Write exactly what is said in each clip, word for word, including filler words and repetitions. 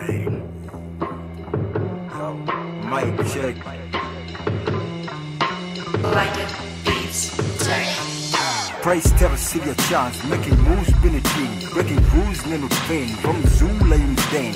Lane. Yo, mic check. Like it, beats, check. Price tell us see your chance. Making moves been a thing. Breaking rules neno pain. From Zula in Dane.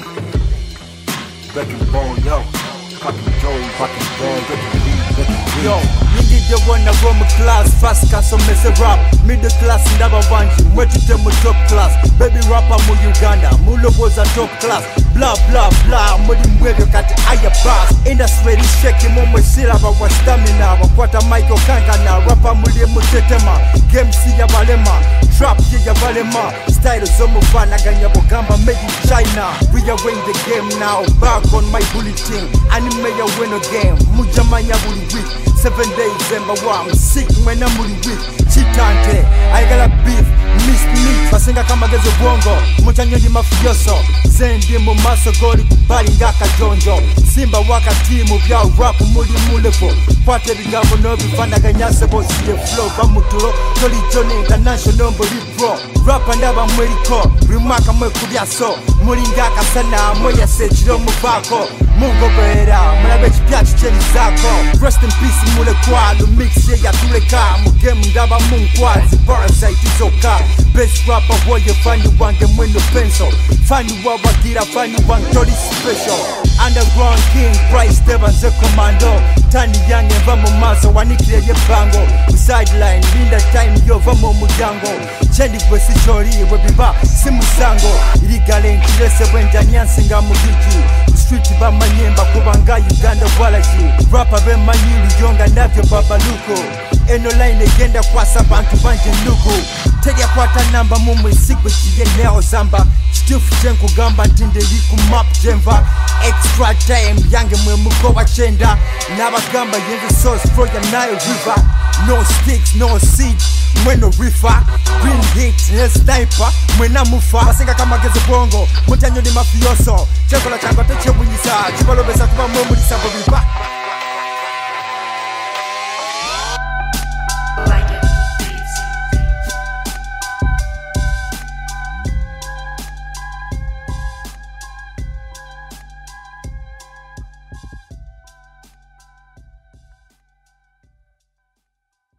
Breaking ball, yo. Fucking Joey, fucking ball, breaking beat, breaking yo. Nigga the one that run my class, fast cause I mess it rap. Middle class ndaba banji, mwetu temu top class. Baby rapper mu Uganda, mulo was a top class. Blah blah blah, mudi mwege kati aya bass. Industry is shaking, mumwe sila wa stamina. Wakwata Michael Kankana, rapper muli mutetema. Game si ya balema, trap ya balema. Style zomu vana ganya bogamba made in China. We are winning the game now, back on my bulletin. Anime ya win a game, mujamanya buli week. Seven days and I'm sick when I'm with Chitante, I got a beef, miss meat. Basenga kama gezo bongo, mchanyo di mafioso. Zendi mu maso goli kubali ngaka jonjo. Simba waka timu vya rap muli mulepo. Pate bigambo no bifana ganyase bosi the flow. Bamutulo, Toli Johnny International mboli bro. Rap ndaba mweliko, rimaka mwe kubya so. Muli ngaka sana, mwe sechiro mubako. Mungo bera, mulabe chipya chicheni zako. Rest in peace mule kwalo, mix ye ya tuleka. Mugemu ndaba munkwazi, parasite izoka. Best rapper woye fani wange mwendo pencil. Fani wawagira, fani wantoli special. Underground king, Price Devon ze commando. Tani yange vamo maso, wanikile ye bango. Sideline, linda time yo vamo mujango. Chendi kwesi chori, webiba, simu sango. Irigale nkilese wenda nyansinga mugiki. Street ba manyemba kubanga Uganda walaji. Rapper be manyili yonga navyo babaluko. Eno line egenda kwasa bantu banje nuku. Tedia kwata namba mumwe sigwe chiye neo zamba. Still jenku gamba ntinde liku map jemva. Extra time yange mwe muko wachenda. Naba gamba yenze sauce for ya Nile River. No sticks, no seeds, mweno rifa. Green hit, ne sniper, mwena mufa. Basenga kama geze bongo, mutanyo ni mafioso. Chekola chango teche bunyisa, chibalo besa kuba mwe mulisa bobiba.